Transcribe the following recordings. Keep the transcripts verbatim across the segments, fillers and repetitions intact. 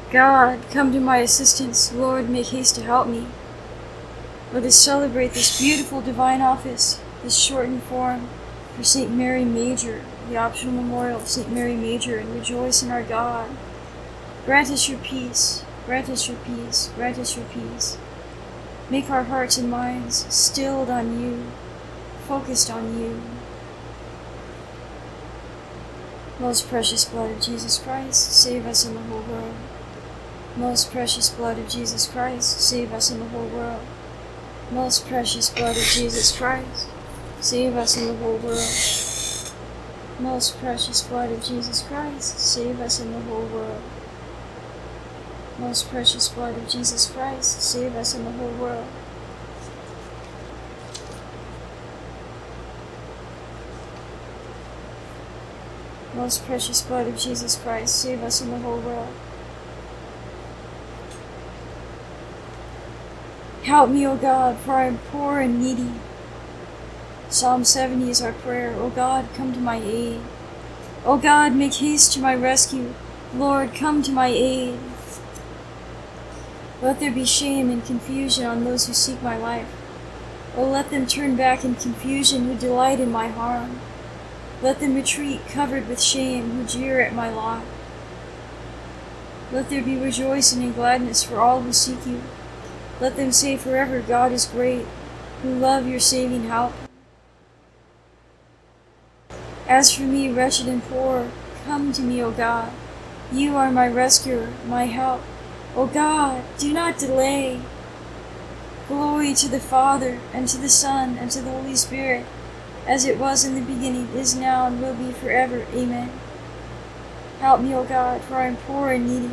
God, come to my assistance. Lord, make haste to help me. Let us celebrate this beautiful divine office, this shortened form for Saint Mary Major, the optional memorial of Saint Mary Major, and rejoice in our God. Grant us your peace, grant us your peace, grant us your peace. Make our hearts and minds stilled on you, focused on you. Most precious blood of Jesus Christ, save us in the whole world. Most precious blood of Jesus Christ, save us in the whole world. Most precious blood of Jesus Christ, save us in the whole world. Most precious blood of Jesus Christ, save us in the whole world. Most precious blood of Jesus Christ, save us in the whole world. Most precious blood of Jesus Christ, save us in the whole world. Help me, O God, for I am poor and needy. Psalm seventy is our prayer. O God, come to my aid. O God, make haste to my rescue. Lord, come to my aid. Let there be shame and confusion on those who seek my life. O let them turn back in confusion who delight in my harm. Let them retreat covered with shame who jeer at my lot. Let there be rejoicing and gladness for all who seek you. Let them say forever, God is great, who love your saving help. As for me, wretched and poor, come to me, O God. You are my rescuer, my help. O God, do not delay. Glory to the Father, and to the Son, and to the Holy Spirit, as it was in the beginning, is now, and will be forever. Amen. Help me, O God, for I am poor and needy.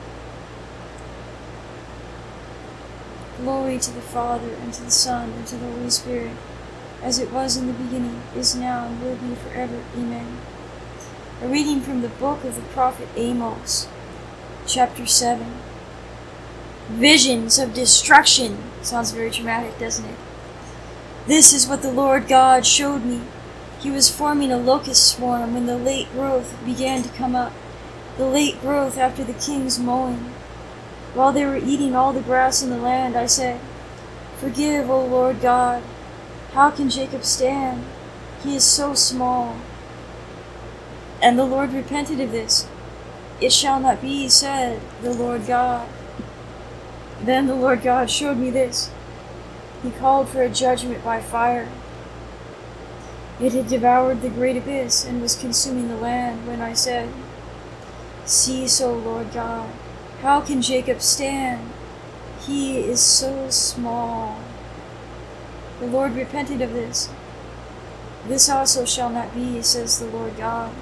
Glory to the Father, and to the Son, and to the Holy Spirit, as it was in the beginning, is now, and will be forever. Amen. A reading from the book of the prophet Amos, chapter seven. Visions of destruction. Sounds very dramatic, doesn't it? This is what the Lord God showed me. He was forming a locust swarm when the late growth began to come up, the late growth after the king's mowing. While they were eating all the grass in the land, I said, Forgive, O Lord God. How can Jacob stand? He is so small. And the Lord repented of this. It shall not be, said the Lord God. Then the Lord God showed me this. He called for a judgment by fire. It had devoured the great abyss and was consuming the land when I said, See so, Lord God. How can Jacob stand? He is so small. The Lord repented of this. This also shall not be, says the Lord God.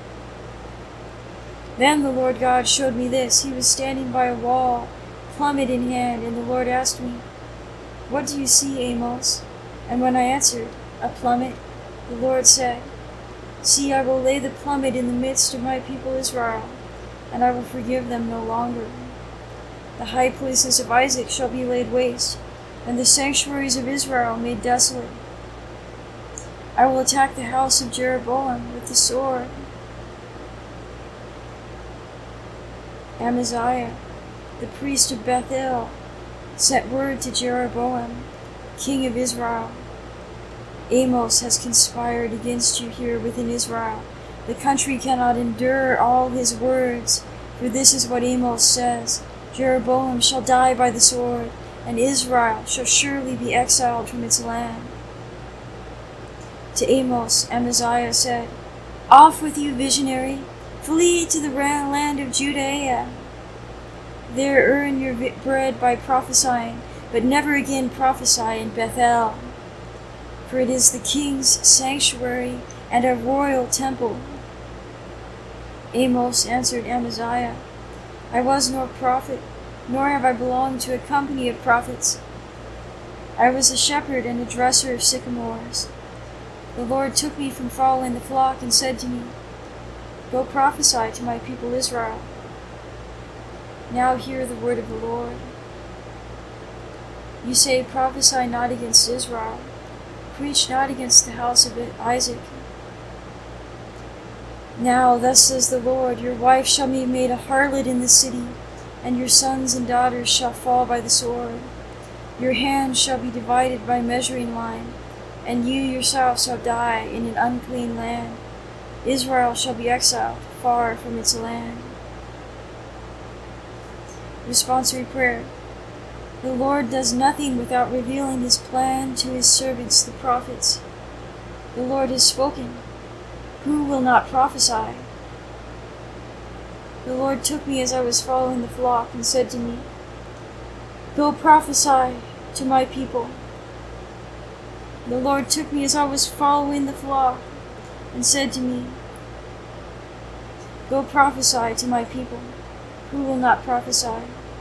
Then the Lord God showed me this. He was standing by a wall, plummet in hand, and the Lord asked me, What do you see, Amos? And when I answered, A plummet, the Lord said, See, I will lay the plummet in the midst of my people Israel, and I will forgive them no longer. The high places of Isaac shall be laid waste, and the sanctuaries of Israel made desolate. I will attack the house of Jeroboam with the sword. Amaziah, the priest of Bethel, sent word to Jeroboam, king of Israel. Amos has conspired against you here within Israel. The country cannot endure all his words, for this is what Amos says, Jeroboam shall die by the sword, and Israel shall surely be exiled from its land. To Amos, Amaziah said, Off with you, visionary, flee to the land of Judea. There earn your bread by prophesying, but never again prophesy in Bethel, for it is the king's sanctuary and a royal temple. Amos answered Amaziah, I was no prophet, nor have I belonged to a company of prophets. I was a shepherd and a dresser of sycamores. The Lord took me from following the flock and said to me, Go prophesy to my people Israel. Now hear the word of the Lord. You say, Prophesy not against Israel. Preach not against the house of Isaac. Now thus says the Lord, Your wife shall be made a harlot in the city, and your sons and daughters shall fall by the sword. Your hand shall be divided by measuring line, and you yourself shall die in an unclean land. Israel shall be exiled far from its land. Responsory prayer. The Lord does nothing without revealing his plan to his servants, the prophets. The Lord has spoken. Who will not prophesy? The Lord took me as I was following the flock and said to me, Go prophesy to my people. The Lord took me as I was following the flock and said to me, Go prophesy to my people. Who will not prophesy?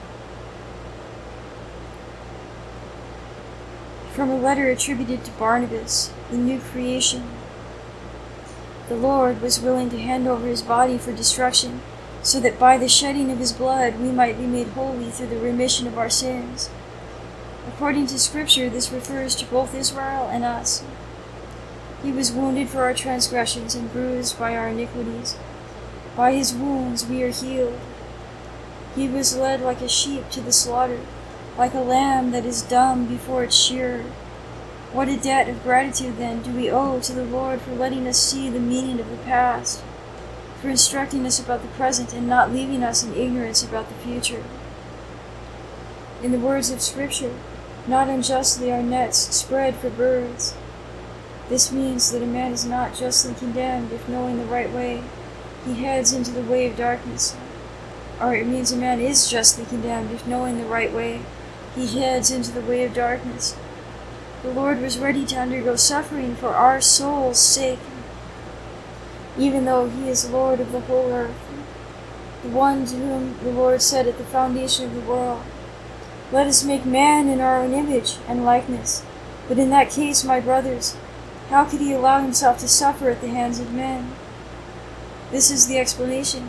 From a letter attributed to Barnabas, the new creation. The Lord was willing to hand over his body for destruction, so that by the shedding of his blood we might be made holy through the remission of our sins. According to Scripture, this refers to both Israel and us. He was wounded for our transgressions and bruised by our iniquities. By his wounds we are healed. He was led like a sheep to the slaughter, like a lamb that is dumb before its shearer. What a debt of gratitude, then, do we owe to the Lord for letting us see the meaning of the past, for instructing us about the present and not leaving us in ignorance about the future. In the words of Scripture, not unjustly are nets spread for birds. This means that a man is not justly condemned if, knowing the right way, he heads into the way of darkness. Or it means a man is justly condemned if, knowing the right way, he heads into the way of darkness. The Lord was ready to undergo suffering for our souls' sake, even though he is Lord of the whole earth, the one to whom the Lord said at the foundation of the world, Let us make man in our own image and likeness. But in that case, my brothers, how could he allow himself to suffer at the hands of men? This is the explanation.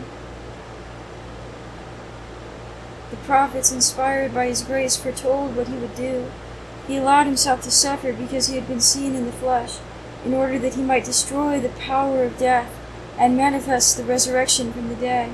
The prophets, inspired by his grace, foretold what he would do. He allowed himself to suffer because he had been seen in the flesh, in order that he might destroy the power of death and manifest the resurrection from the dead.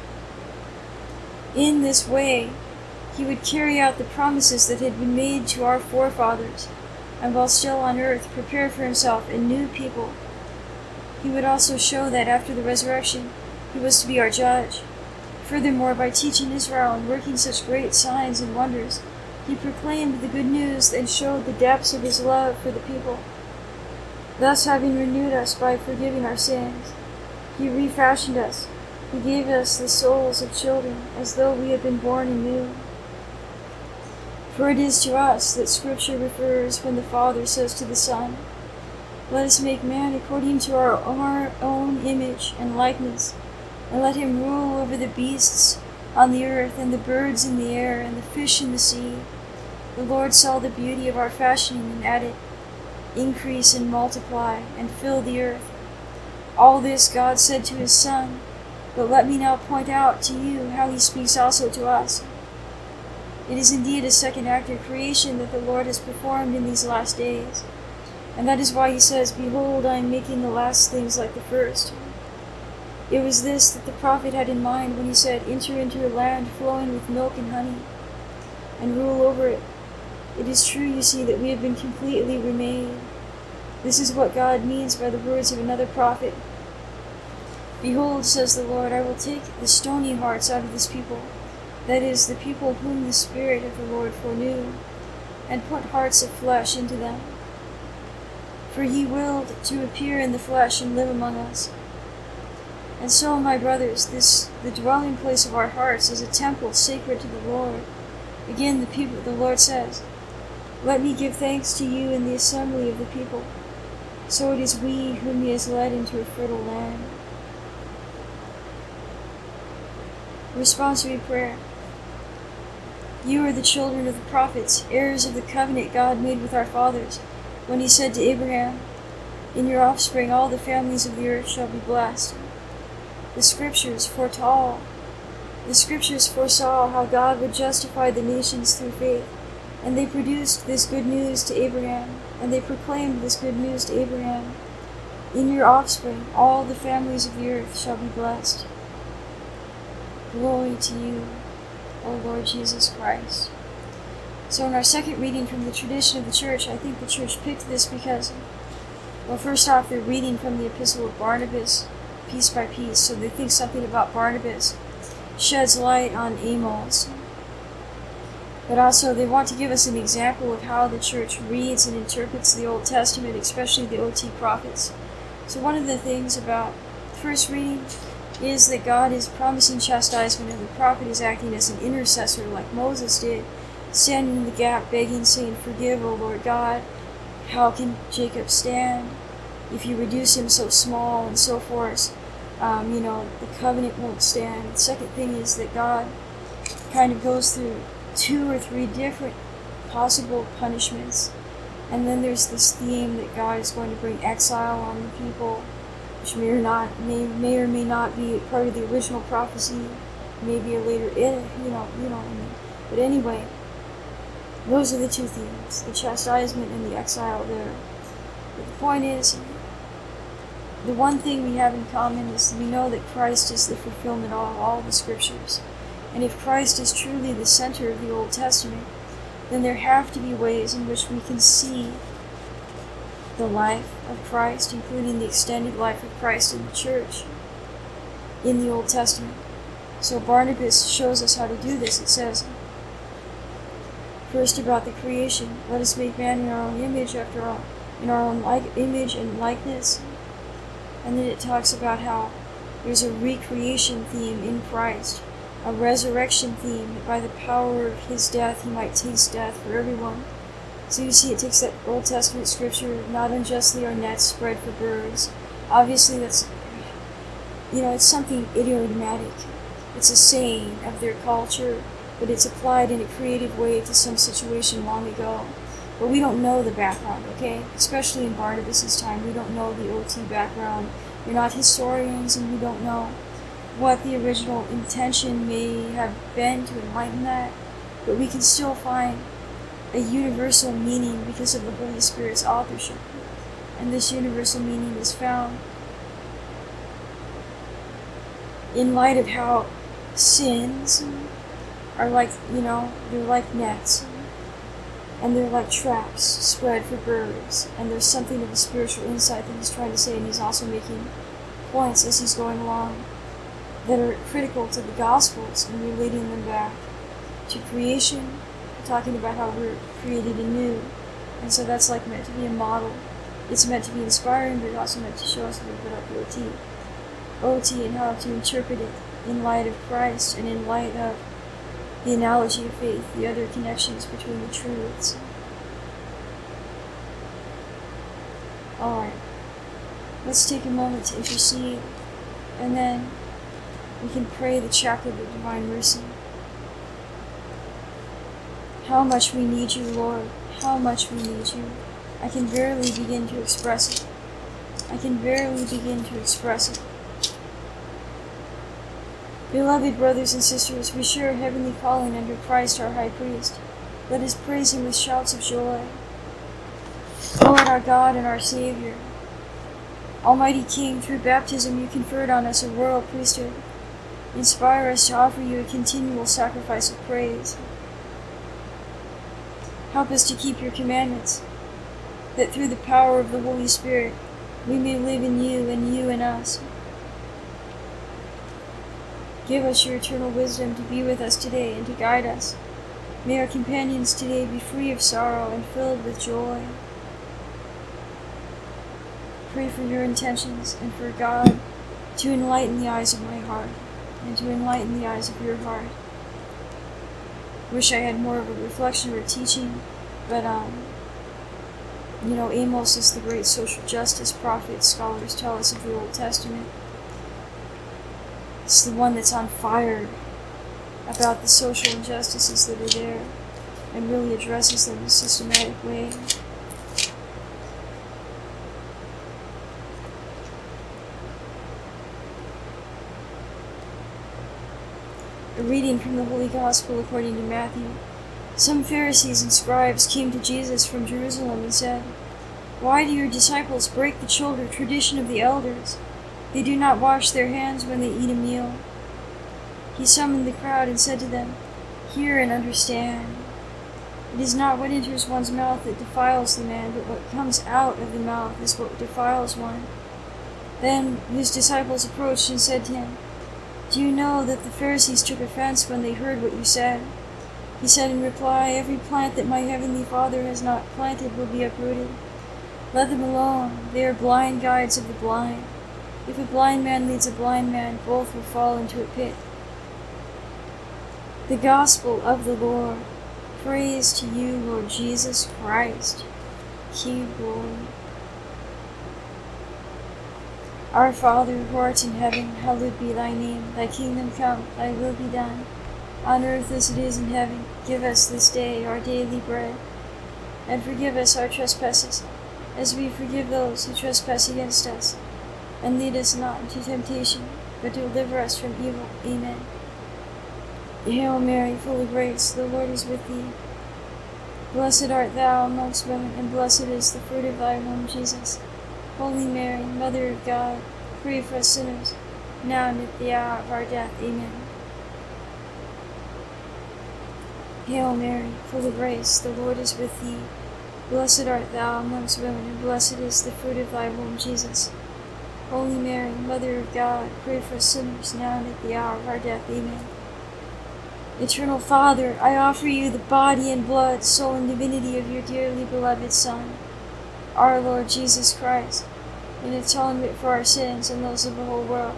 In this way, he would carry out the promises that had been made to our forefathers, and while still on earth, prepare for himself a new people. He would also show that after the resurrection, he was to be our judge. Furthermore, by teaching Israel and working such great signs and wonders, he proclaimed the good news and showed the depths of his love for the people. Thus, having renewed us by forgiving our sins, he refashioned us. He gave us the souls of children, as though we had been born anew. For it is to us that Scripture refers when the Father says to the Son, Let us make man according to our, our own image and likeness, and let him rule over the beasts on the earth, and the birds in the air, and the fish in the sea. The Lord saw the beauty of our fashioning, and added, Increase and multiply, and fill the earth. All this God said to his Son, but let me now point out to you how he speaks also to us. It is indeed a second act of creation that the Lord has performed in these last days, and that is why he says, Behold, I am making the last things like the first. It was this that the prophet had in mind when he said, Enter into a land flowing with milk and honey, and rule over it. It is true, you see, that we have been completely remade. This is what God means by the words of another prophet. Behold, says the Lord, I will take the stony hearts out of this people, that is, the people whom the Spirit of the Lord foreknew, and put hearts of flesh into them. For he willed to appear in the flesh and live among us. And so, my brothers, this the dwelling place of our hearts is a temple sacred to the Lord. Again, the people, the Lord says, Let me give thanks to you in the assembly of the people. So it is we whom he has led into a fertile land. Responsory prayer. You are the children of the prophets, heirs of the covenant God made with our fathers, when he said to Abraham, In your offspring all the families of the earth shall be blessed. The Scriptures foretell, the Scriptures foresaw how God would justify the nations through faith, and they produced this good news to Abraham, and they proclaimed this good news to Abraham. In your offspring all the families of the earth shall be blessed. Glory to you, O Lord Jesus Christ. So in our second reading from the tradition of the church, I think the church picked this because, well, first off, they're reading from the epistle of Barnabas, piece by piece, so they think something about Barnabas sheds light on Amos. But also, they want to give us an example of how the church reads and interprets the Old Testament, especially the O T prophets. So one of the things about the first reading is that God is promising chastisement, and the prophet is acting as an intercessor like Moses did, standing in the gap, begging, saying, "Forgive, O Lord God. How can Jacob stand? If you reduce him so small," and so forth, um, you know, the covenant won't stand. The second thing is that God kind of goes through two or three different possible punishments. And then there's this theme that God is going to bring exile on the people, which may or not may may or may not be part of the original prophecy, maybe a later it, you know, you know what I mean. But anyway, those are the two themes, the chastisement and the exile there. But the point is, the one thing we have in common is we know that Christ is the fulfillment of all, all the scriptures. And if Christ is truly the center of the Old Testament, then there have to be ways in which we can see the life of Christ, including the extended life of Christ in the church, in the Old Testament. So Barnabas shows us how to do this. It says, first about the creation, let us make man in our own image, after all, in our own like image and likeness. And then it talks about how there's a recreation theme in Christ, a resurrection theme, that by the power of his death he might taste death for everyone. So you see, it takes that Old Testament scripture, not unjustly are nets spread for birds. Obviously that's, you know, it's something idiomatic. It's a saying of their culture, but it's applied in a creative way to some situation long ago. But we don't know the background, okay? Especially in Barnabas' time, we don't know the O T background. We're not historians, and we don't know what the original intention may have been to enlighten that. But we can still find a universal meaning because of the Holy Spirit's authorship. And this universal meaning is found in light of how sins are like, you know, they're like nets. And they're like traps spread for birds. And there's something of a spiritual insight that he's trying to say, and he's also making points as he's going along that are critical to the Gospels and relating them back to creation, talking about how we're created anew. And so that's like meant to be a model. It's meant to be inspiring, but also meant to show us a little bit of the O T. O T and how to interpret it in light of Christ and in light of the analogy of faith, the other connections between the truths. Alright, let's take a moment to intercede, and then we can pray the chaplet of divine mercy. How much we need you, Lord. How much we need you. I can barely begin to express it. I can barely begin to express it. Beloved brothers and sisters, we share a heavenly calling under Christ our High Priest. Let us praise him with shouts of joy. Lord, our God and our Savior, Almighty King, through baptism you conferred on us a royal priesthood. Inspire us to offer you a continual sacrifice of praise. Help us to keep your commandments, that through the power of the Holy Spirit we may live in you and you in us. Give us your eternal wisdom to be with us today and to guide us. May our companions today be free of sorrow and filled with joy. Pray for your intentions and for God to enlighten the eyes of my heart and to enlighten the eyes of your heart. Wish I had more of a reflection or a teaching, but um, you know, Amos is the great social justice prophet scholars tell us of the Old Testament. It's the one that's on fire about the social injustices that are there and really addresses them in a systematic way. A reading from the Holy Gospel according to Matthew. Some Pharisees and scribes came to Jesus from Jerusalem and said, "Why do your disciples break the children's tradition of the elders? They do not wash their hands when they eat a meal." He summoned the crowd and said to them, Hear and understand. It is not what enters one's mouth that defiles the man, but what comes out of the mouth is what defiles one. Then his disciples approached and said to him, Do you know that the Pharisees took offense when they heard what you said? He said in reply, Every plant that my heavenly Father has not planted will be uprooted. Let them alone. They are blind guides of the blind. If a blind man leads a blind man, both will fall into a pit. The Gospel of the Lord. Praise to you, Lord Jesus Christ. King glory. Our Father, who art in heaven, hallowed be thy name. Thy kingdom come, thy will be done, on earth as it is in heaven. Give us this day our daily bread, and forgive us our trespasses, as we forgive those who trespass against us. And lead us not into temptation, but deliver us from evil. Amen. Hail Mary, full of grace, the Lord is with thee. Blessed art thou amongst women, and blessed is the fruit of thy womb, Jesus. Holy Mary, Mother of God, pray for us sinners, now and at the hour of our death. Amen. Hail Mary, full of grace, the Lord is with thee. Blessed art thou amongst women, and blessed is the fruit of thy womb, Jesus. Holy Mary, Mother of God, pray for us sinners, now and at the hour of our death. Amen. Eternal Father, I offer you the body and blood, soul and divinity of your dearly beloved Son, our Lord Jesus Christ, in atonement for our sins and those of the whole world.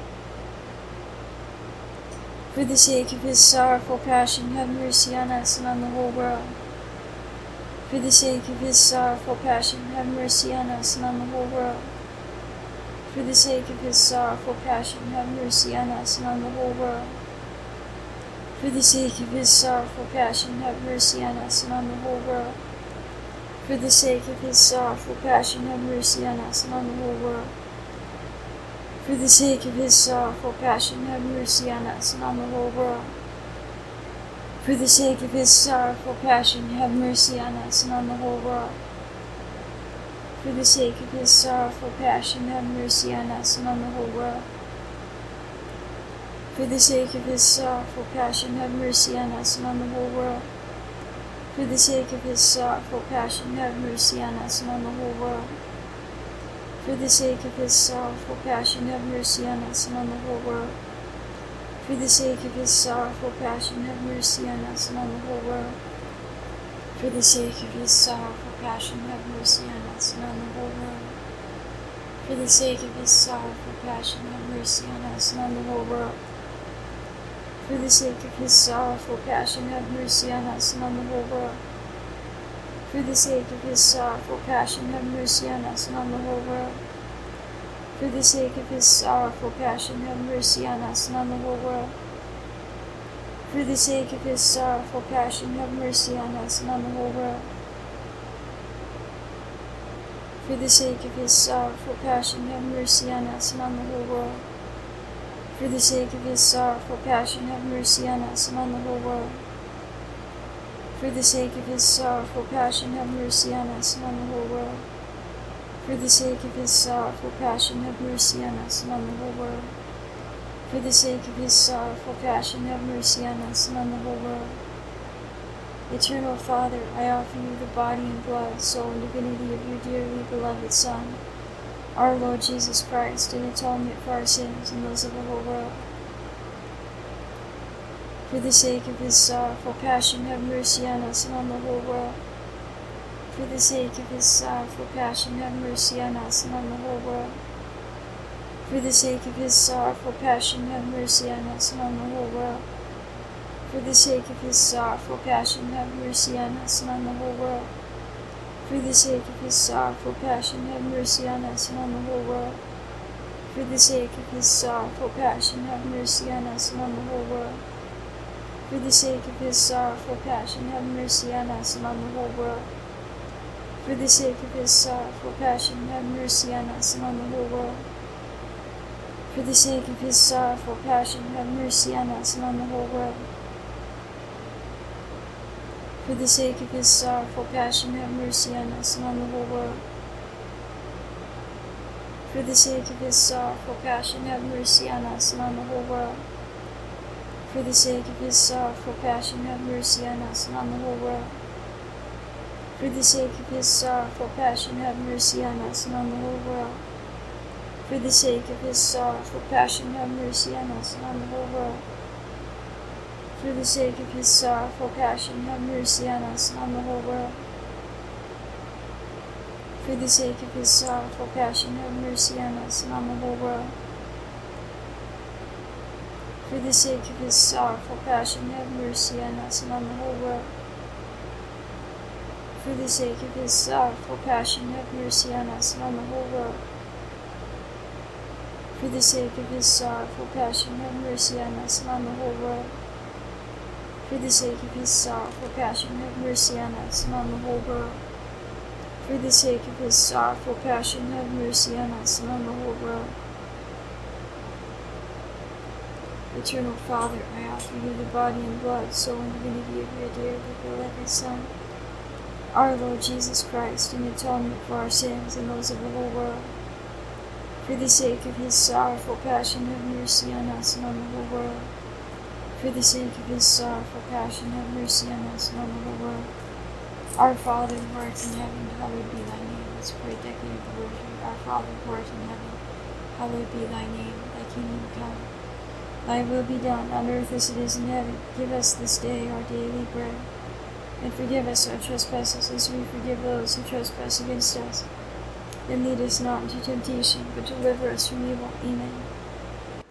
For the sake of his sorrowful passion, have mercy on us and on the whole world. For the sake of his sorrowful passion, have mercy on us and on the whole world. For the sake of his sorrowful passion, have mercy on us and on the whole world. For the sake of his sorrowful passion, have mercy on us and on the whole world. For the sake of his sorrowful passion, have mercy on us and on the whole world. For the sake of his sorrowful passion, have mercy on us and on the whole world. For the sake of his sorrowful passion, have mercy on us and on the whole world. For the sake of his sorrowful passion, have mercy on us and on the whole world. For the sake of his sorrowful passion, have mercy on us and on the whole world. For the sake of his sorrowful passion, have mercy on us and on the whole world. For the sake of his sorrowful passion, have mercy on us and on the whole world. For the sake of his sorrowful passion, have mercy on us and on the whole world. For the sake of his sorrowful passion, have mercy on us and on the whole world. For the sake of his sorrowful passion, have mercy on us and on the whole world. For the sake of his sorrowful passion, have mercy on us and on the whole world. For the sake of his sorrowful passion, have mercy on us and on the whole world. For the sake of his sorrowful passion, have mercy on us and on the whole world. For the sake of his sorrowful passion, have mercy on us and on the whole world. For the sake of his sorrowful passion, have mercy on us and on the whole world. For the sake of his sorrowful passion, have mercy on us and on the whole world. For the sake of his sorrowful passion, have mercy on us and on the whole world. For the sake of his sorrowful passion, have mercy on us and on the whole world. For the sake of his sorrowful passion, have mercy on us and on the whole world. Eternal Father, I offer you the body and blood, soul and divinity of your dearly beloved Son, our Lord Jesus Christ, in atonement for our sins and those of the whole world. For the sake of his sorrowful passion, have mercy on us and on the whole world. For the sake of his sorrowful passion, have mercy on us and on the whole world. For the sake of his sorrowful passion, have mercy on us and on the whole world. For the sake of his sorrowful passion, have mercy on us and on the whole world. For the sake of his sorrowful passion, have mercy on us and on the whole world. For the sake of his sorrowful passion, have mercy on us and on the whole world. For the sake of his sorrowful passion, have mercy on us and on the whole world. For the sake of his sorrowful passion, have mercy on us and on the whole world. For the sake of his sorrowful passion, have mercy on us and on the whole world. For the sake of his sorrowful passion, have mercy on us and on the whole world. For the sake of his sorrowful passion, have mercy on us and on the whole world. For the sake of his sorrowful passion, have mercy on us and on the whole world. For the sake of his sorrowful passion, have mercy on us and on the whole world. For the sake of his sorrowful passion, have mercy on us and on the whole world. For the sake of his sorrowful passion, have mercy on us and on the whole world. For the sake of his sorrowful passion, have mercy on us and on the whole world. For the sake of his sorrowful passion, have mercy on us and on the whole world. For the sake of his sorrowful passion, have mercy on us and on the whole world. For the sake of his sorrowful passion, have mercy on us and on the whole world. For the sake of his sorrowful passion, have mercy on us and on the whole world. For the sake of his sorrowful passion, have mercy on us and on the whole world. Eternal Father, I offer you the body and blood, soul and divinity of your dear beloved Son, our Lord Jesus Christ, in atonement for our sins and those of the whole world. For the sake of his sorrowful passion, have mercy on us and on the whole world. For the sake of his sorrowful passion, have mercy on us and on the whole world. Our Father, who art in heaven, hallowed be thy name. Let's pray decade of the Rosary. Our Father, who art in heaven, hallowed be thy name. Thy kingdom come. Thy will be done, on earth as it is in heaven. Give us this day our daily bread, and forgive us our trespasses, as we forgive those who trespass against us. And lead us not into temptation, but deliver us from evil. Amen.